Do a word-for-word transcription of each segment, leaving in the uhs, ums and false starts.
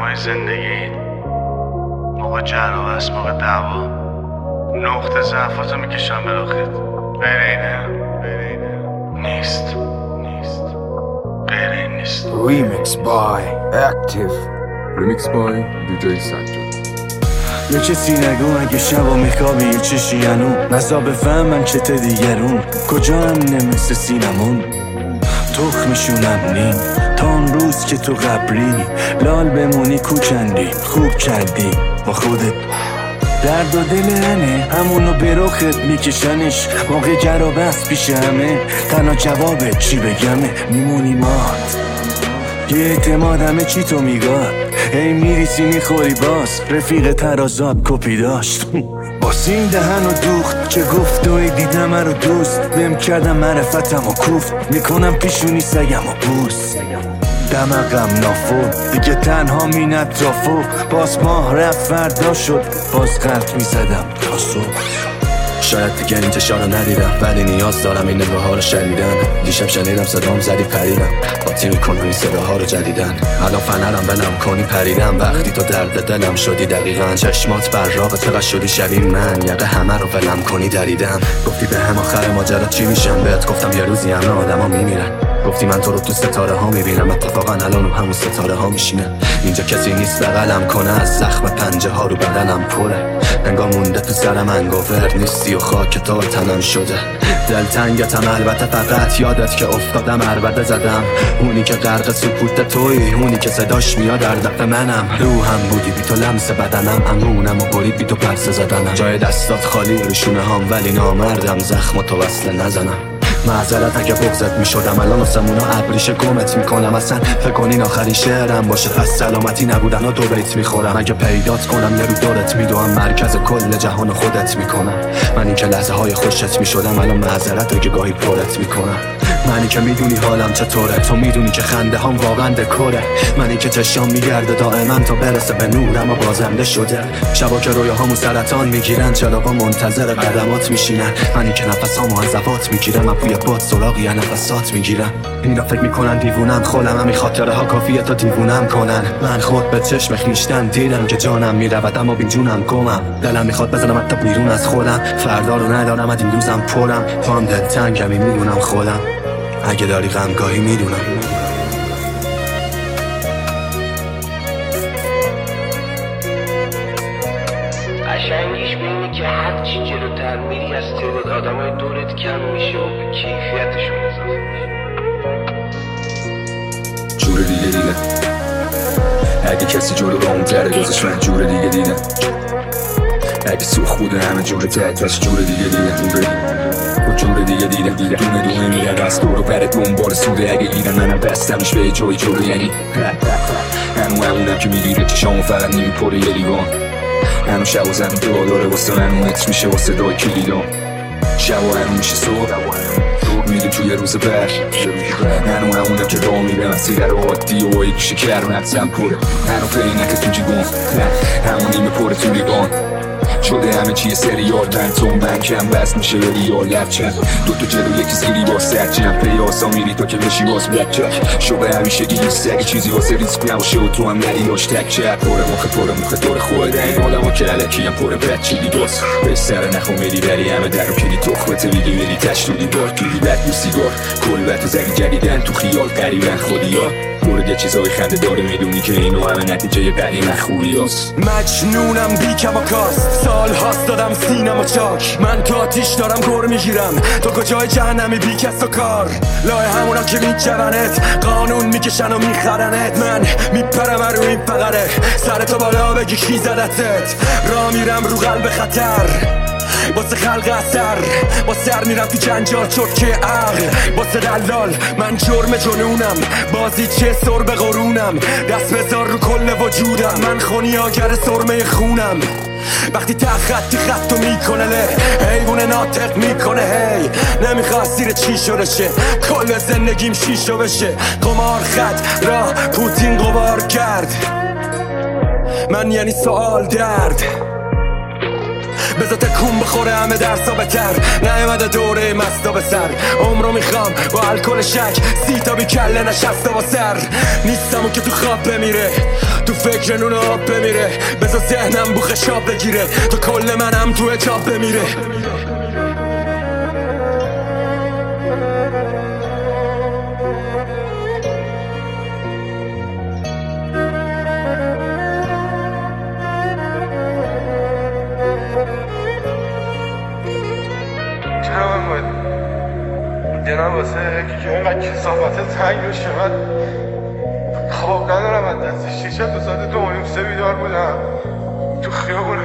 های زندگی، موقع جر و بحث، موقع دعوا، نقطه ضعفاتو میکشم به رخت. غیر اینه نیست نیست غیر این نیست. Remix by Active. Remix by دیجی سجاد. یه کسی نگو اگه شبا میخوابی یه چشی هنو نزا بفهمم چته دیگرون کجا همینه مثل سینمون تخ میشونم نیم تا اون روز که تو قبری لال بمونی کوچندی خوب کردی با خودت. درد و دل هنه همونو به رخت میکشنش موقع جر و بحث پیش همه تنها جوابت چی بگمه میمونی مات یه اعتماد همه چی تو میگاد هی میریسی میخوری باز رفیق ترازاب کپی داشت باسی این دهن و دوخت که گفت دوی دیدم رو دوست بهم کردم معرفتم و کوفت میکنم پیشونی سگم و بوست دمقم نافو دیگه تنها مینت ترافو باز ماه رفت فردا شد باز قلب میزدم تا صبح. شاید دیگه انتشار رو ندیدم ولی نیاز دارم این نگاه ها رو شنیدن. دیشب شنیدم صدام زدی پریدم قاطی میکنم این صداها رو جدیدن. الان فنرم بلم کنی پریدم وقتی تو درد دلم شدی دقیقا. چشمات براق چقدر شدی شبیه من یقه همه رو ولم کنی دریدم. گفتی به هم آخر ماجرا چی میشم بهت گفتم یه روزی همه آدم ها میمیرن. گفتی من تو رو تو ستاره ها میبینم اتفاقا الان همون ستاره ها میشینه. اینجا کسی نیست بغلم کنه از زخم پنجه ها رو بدنم پره. انگار مونده تو سرم انگوور نیستی و خاک تو تنم شده. دلتنگتم البته فقط یادت که افتادم عربده زدم. اونی که غرق سکوت توی اونی که صداش میاد در دق منم. روحم بودی بی تو لمس بدنم امونم و برید بی تو پرسه زدنم. جای دستات خالی روشونه هم ولی نامردم زخم تو وصله نزنم. معذرت اگه بغضت میشدم الان آسمونا ابریشه گمت میکنم. اصلا فکر کنین آخرین شعرم باشه پس سلامتی نبودن و دو بیت میخورم. اگه پیدات کنم یه رو دارت میدوام مرکز کل جهان خودت میکنم. منی که لحظه های خوشت میشدم الان معذرت اگه گاهی پرت میکنم. منی که میدونی حالم چطوره تو میدونی که خنده هم واقعا دکوره. منی که چشام میگرده دائما تا برسه به نورم و بازنده شده. شبا که رویاهامو سرطان میگیرن چراغا منتظر قدمات میشینن. منی که نفسامو از زفات میگیرم بوی باد سراغی یا نفسات میگیرم. اینا فکر میکنن دیوونم خودم همین خاطره ها کافیه تا دیوونم کنن. من خود به چشم خیشتن دیدم که جانم میرود اما بی جونم گمم. دلم میخواد بزنم حتی بیرون از خودم. فردا رو ندارم از این روزم پرم پام دلتنگمی میدونم خودم. اگه داری غمگاهی میدونم. قشنگیش بینی که هرچی جلوتر میری از تعداد آدمای دورت کم میشه و به کیفیتشون اضافه میشه. جور دیگه دیدم اگه کسی جلو با اون تره دوزش من جور دیگه دیدم. اگه سوخ بوده همه جور تحتش جور دیگه دیدم. و جور دیگه دیدم دونه دونه میرن از دور و بره دنبال سوده. اگه گیرن منم بستمش به جای جلو یعنی هنو همونم که میگیره چشامو فقط نمیپره یه لیوان. هنو شب و زمین دعا داره واسه من متر میشه واسه دای کلیدان. شب و هنو میشه صبح میریم توی روز بر. هنو همونم که راه میرم مسیر رو عادی و ای گوشه کرمتم پره. هنو پینک تو جیبان همون نیمه پره تو لیوان. شده همه چیه سریال پنتون بنکم بس میشه یا ریال لبچن. دو تا جلو یکی زیری با سرچن پیاسا میری تا که بشی باز بلکچک. شده همیشه این سگی چیزی واسه ریسک نباشه و تو هم ندیاش تک چه پره مخه پره مخه دور خورده. این آدم ها که علکی هم پره بچی دیگاست به سر نخو میری بری همه در رو کلی تخمت میگی میری تشتونی دار گیری بد دو سیگار کل بد و زنی جدیدن تو خیال قریبن خودی ها. مورد یه چیزای خنده داره میدونی که اینو همه نتیجه بدی مخوری هست. مجنونم بی کماکاست سال هاست دادم سینم و چاک. من تو آتیش دارم گر میگیرم تو کجای جهنمی بی کس و کار. لای همونا که میجونت قانون میکشن و میخرنت. من میپرم رو این فقره سر تو بالا بگی کی زدتت. را میرم رو قلب خطر واسه خلق اثر با سر میرم تو جنجال چرکه عقل واسه دلال. من جرم جنونم بازی چه سر به قرونم. دست بذار رو کل وجودم من خونیاگر سرمه خونم. وقتی تا خطی خطو میکنه له حیوان ناطق میکنه هی نمیخواست زیر چی شده شه. کل زندگیم شیشو بشه قمار خط را پوتین قبار کرد. من یعنی سوال درد بذار تکون بخوره همه درسا بتر. نیومده دوره مستا به سر عمرو میخوام با الکل شک سی تا بی کله نشسته با سر. نیستم اون که تو خواب بمیره تو فکر نون آب بمیره، بذار ذهنم بو خشاب بگیره تا کل منم تو اجاب بمیره. چرا من باید دلم واسه یکی که اینقدر کثافت تنگ بشه؟ من خواب ندارم از دست شیشه تا ساعت دو و نیم سه بیدار بودم تو خیابون.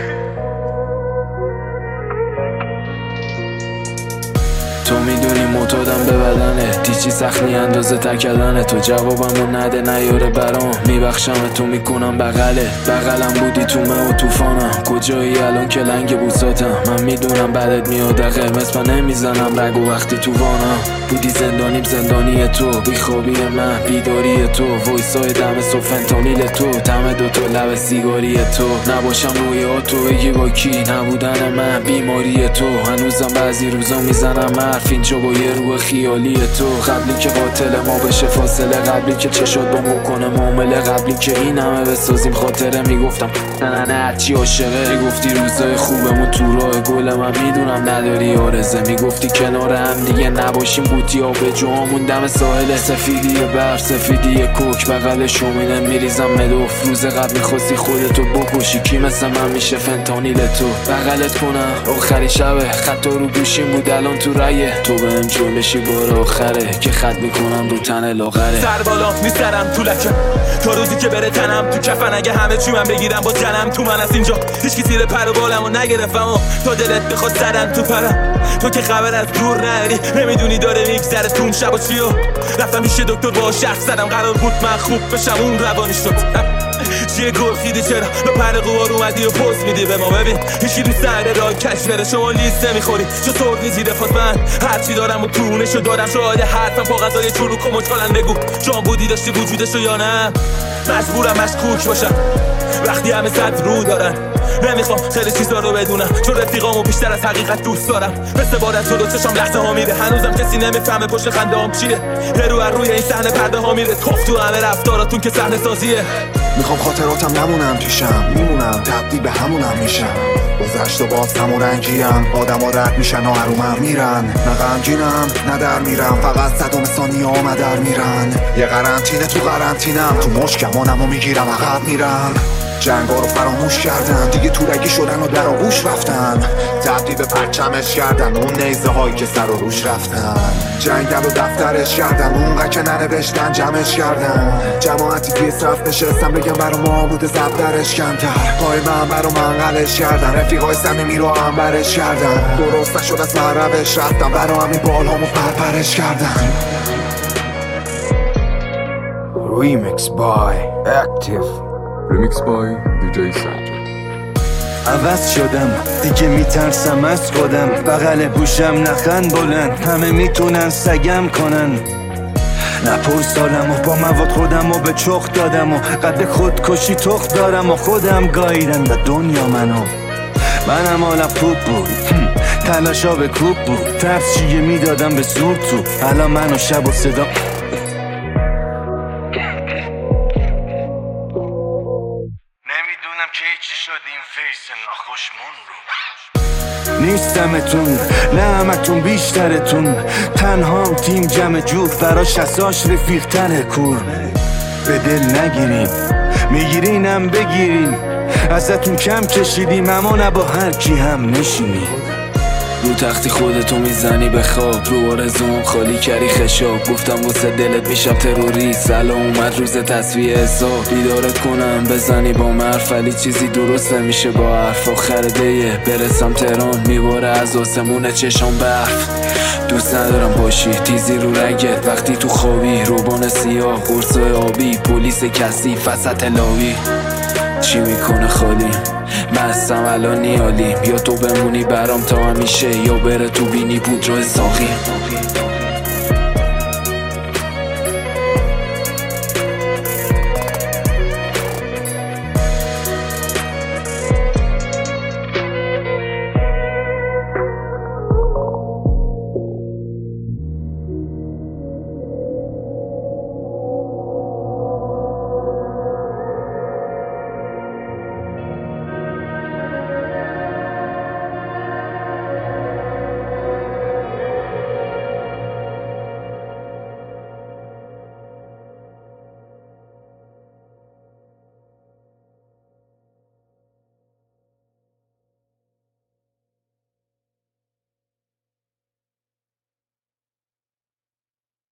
تو میدونی معتادم به بدنه، دیچی سخنی اندازه تکدنه. تو جوابمو نده نیاره برام، میبخشم تو میکنم بغله. بغلم بودی تو مه و توفانم، کجایی الان که لنگ بوساتم؟ من میدونم بعدت میاد قرمز، من نمیزنم رگو وقتی تو وانم. بودی زندانیم زندانی تو، بیخوابی من بیداری تو، وایسای دم سوفنتانیل تو، تم دوتا لب سیگاری تو. نباشم روی تو بگی با کی نبودن من بیماری تو. هنوزم بعضی روزا میزنم حرف اینجا با یه روح خیالی تو. قبلی که قاتل ما بشه فاصله، قبلی که چشات با مو کنه معامله، قبلی که این همه بسازیم خاطره. میگفتم نه نه نه هرچی عاشقه، میگفتی روزای خوبمون تو راه گل من میدونم نداری آرزه. میگفتی کنار هم دیگه نباشیم بوتی ها به جامون دم ساحل. سفیدی برف سفیدی کوک بغل شومینه میریزم مدوف. روز قبل میخواستی خودتو بکشی، کی مثل من میشه فنتانیل تو؟ بغلت کنم آخری شبه، خطا رو گوشیم بود الان تو رایه. تو بهم جلشی بار آخره که خط میکنم رو تن لاغره. سر بالا میسرم تو لکم تا روزی که بره تنم تو کفن. اگه همه چی من بگیرم با جنم تو من از اینجا هیچکی زیر پر و بالمو نگرفتم و تا دلت بخواد سرم تو پرم. تو که خبر از دور نری، نمیدونی داره میگذره تون شب و چیو. رفتم پیش دکتر با شرف زدم، قرار بود من خوب بشم اون روانی شد. چیه گرخیدی چرا به پر قوار اومدی و پوز میدی به ما؟ ببین هیچی دوست نداره راه کش بره، شما لیست نمیخوری چو سرد نیزی رفات. من هرچی دارم و تونشو دارم، شاید حرفم پا غذای چروک و مچالن. بگو جان بودی داشتی وجودشو یا نه؟ مجبورم مشکوک باشم وقتی همه صد رو دارن. نمیخوام خیلی چیزا رو بدونم چون رفیقامو بیشتر از حقیقت دوست دارم. مثل بارت جلو چشام لحظه ها میره، هنوزم کسی نمیفهمه پشت خنده هام چیه. یه رو روی این صحنه پرده ها میره، توف تو همه رفتاراتون که صحنه سازیه. میخوام خاطراتم نمونم پیشم، میمونم تبدیل به همونم میشم. گذشت و باز هم و رنگیم، آدم ها رد میشن و حرومم میرن. نه غمگینم نه در میرم، فقط صدام ثانیه ها در میرن. یه قرنطینه تو قرنطینم، تو مشکمانم و میگیرم عقب میرم. جنگا رو فراموش کردن دیگه، تورگی شدن و در آغوش رفتن. تبدیل به پرچمش کردن اون نیزه هایی که سر و روش رفتن. جنگل و دفترش کردن اونقدر که ننوشتن جمعش کردن. جماعتی که صرف نشستن بگم برا ما بوده زبدرش کمتر. پای من برا منقلش کردن، رفیقای صمیمی رو هم برش کردن. درست نشد از من روش رفتم، برا همین بال همو پرپرش کردن. Remix by Active. ریمیکس بای دیجی سنجر. عوض شدم دیگه میترسم از خودم، بغل گوشم نخند بلند، همه میتونن سگم کنن. نپر سالم و با مواد خودم و به چخ دادم و قد خودکشی تخ دارم و خودم گاییدن و دنیا منو. منم حالم خوب بود، تلاشا به کوب بود، ترس چیه میدادم به زور تو. الان منو شب و صدا نمیدونم که چی شد این فیس ناخوشمون رو. نیستمتون نه همتون بیشترتون، تنهام تیم جمع جور براش اساش رفیق تره کور. به دل نگیریم میگیرینم بگیریم، ازتون کم کشیدیم اما نه با هر کی هم نشینیم. رو تختی خودتو میزنی به خواب، رو آرزوم خالی کردی خشاب. گفتم واسه دلت میشم تروریست، الان اومد روز تصفیه حساب. بیدارت کنم بزنی با مرف، ولی چیزی درست نمیشه با حرف. آخر دیه برسم تهران میباره از آسمون چشام برف. دوست ندارم باشی تیزی رو رگت وقتی تو خوابی، روبان سیاه قرصای آبی، پلیس کثیف وسط لاوی. چی میکنه خالی مستم الان نیالیم، یا تو بمونی برام تا همیشه یا بره تو بینی پودر ساقی.